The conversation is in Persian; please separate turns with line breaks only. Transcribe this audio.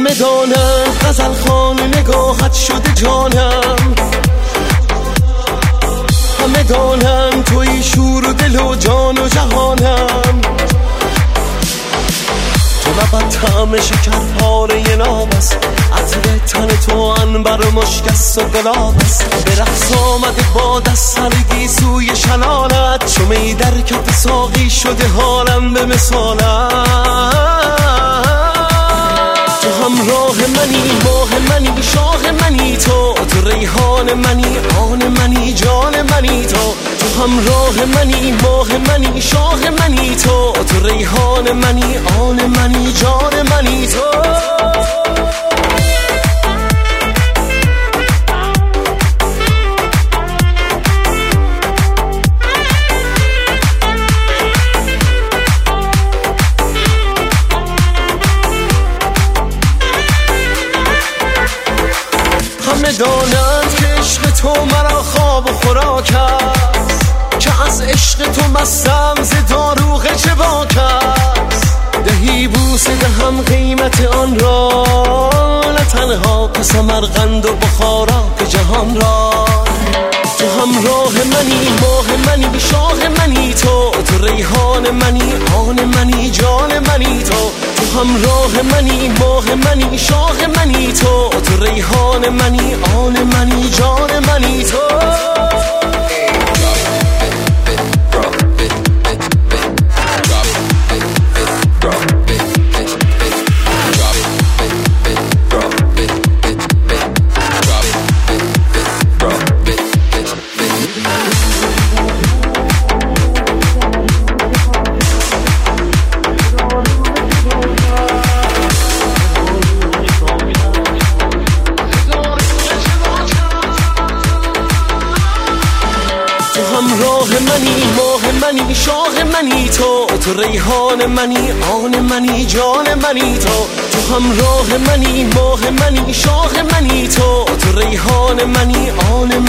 همه دانم غزل خان نگاهت شده جانم، همه دانم توی شور و دل و جان و جهانم. تو لبت طعم شکر پاره ناب است، عطر تن تو عنبر و مشک است و گلاب است. به رقص آمده با دست سرگی سوی شلالت، چو می در کف ساقی شده حالم به مثالت. تو همراه منی، ماه منی، شاه منی، تو ریحان منی، آن منی، جان منی. تو همراه منی، ماه منی، شاه منی، تو ریحان منی، آن منی، جان منی. تو همه دانند که عشق تو مرا خواب و خوراک است، که از عشق تو مستم ز داروغ جواک است. دهی بوسه دهم قیمت آن را، نه تنها که سمرقند و بخارا جهان را. تو همراه منی، ماه منی، شاه منی، تو ریحان منی، آن منی، جان منی. تو همراه منی، ماه منی، شاه منی، تو ریحان منی، آن منی، جان منی. تو همراه منی، ماه منی، شاه منی، تو ریحان منی، آن منی، جان منی. تو همراه منی، ماه منی، شاه منی، تو ریحان منی، آن